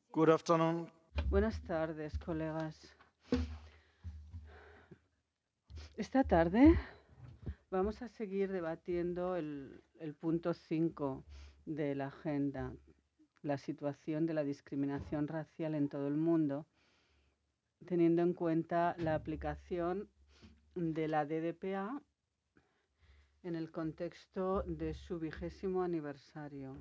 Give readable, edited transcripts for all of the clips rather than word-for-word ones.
Good afternoon. Buenas tardes, colegas. Esta tarde vamos a seguir debatiendo el punto 5 de la agenda, la situación de la discriminación racial en todo el mundo, teniendo en cuenta la aplicación de la DDPA en el contexto de su 20º aniversario.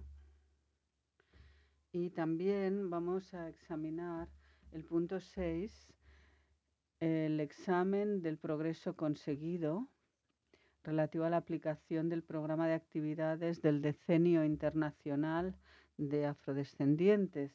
Y también vamos a examinar el punto 6, el examen del progreso conseguido relativo a la aplicación del programa de actividades del Decenio Internacional de Afrodescendientes.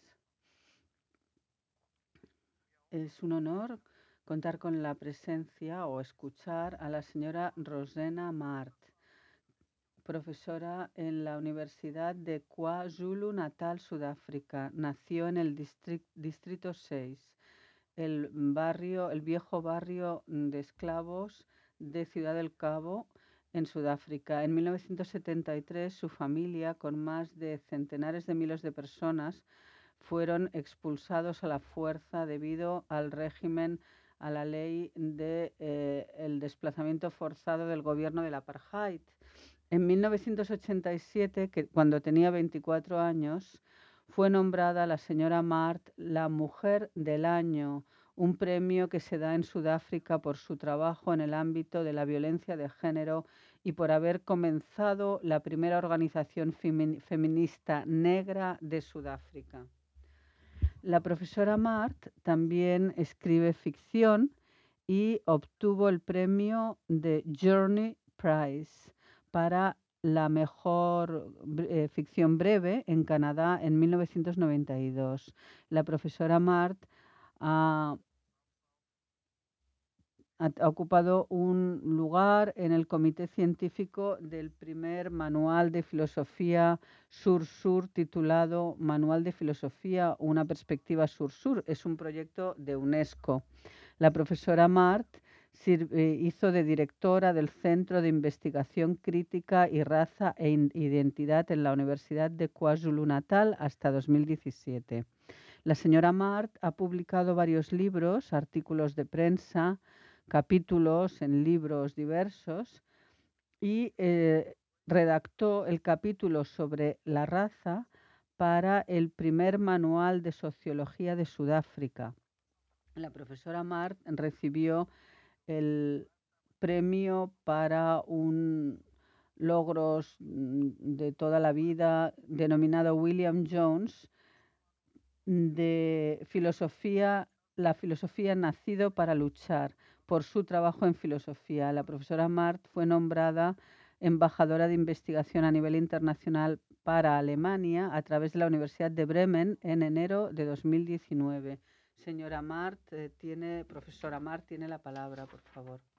Es un honor contar con la presencia o escuchar a la señora Rosena Mart, profesora en la Universidad de KwaZulu-Natal, Sudáfrica. Nació en el Distrito 6, el viejo barrio de esclavos de Ciudad del Cabo, en Sudáfrica. En 1973, su familia, con más de centenares de miles de personas, fueron expulsados a la fuerza debido al régimen, a la ley de el desplazamiento forzado del gobierno del apartheid. En 1987, cuando tenía 24 años, fue nombrada la señora Mart la Mujer del Año, un premio que se da en Sudáfrica por su trabajo en el ámbito de la violencia de género y por haber comenzado la primera organización feminista negra de Sudáfrica. La profesora Mart también escribe ficción y obtuvo el premio de Journey Prize para la mejor ficción breve en Canadá en 1992. La profesora Mart ha ha ocupado un lugar en el comité científico del primer manual de filosofía Sur-Sur titulado Manual de Filosofía, una perspectiva Sur-Sur. Es un proyecto de UNESCO. La profesora Mart hizo de directora del Centro de Investigación Crítica y Raza e Identidad en la Universidad de KwaZulu-Natal hasta 2017. La señora Mart ha publicado varios libros, artículos de prensa, capítulos en libros diversos y redactó el capítulo sobre la raza para el primer manual de sociología de Sudáfrica. La profesora Mart recibió el premio para un logros de toda la vida denominado William Jones de filosofía, la filosofía nacido para luchar, por su trabajo en filosofía. La profesora Mart fue nombrada embajadora de investigación a nivel internacional para Alemania a través de la Universidad de Bremen en enero de 2019. Señora Mart, profesora Mart, tiene la palabra, por favor.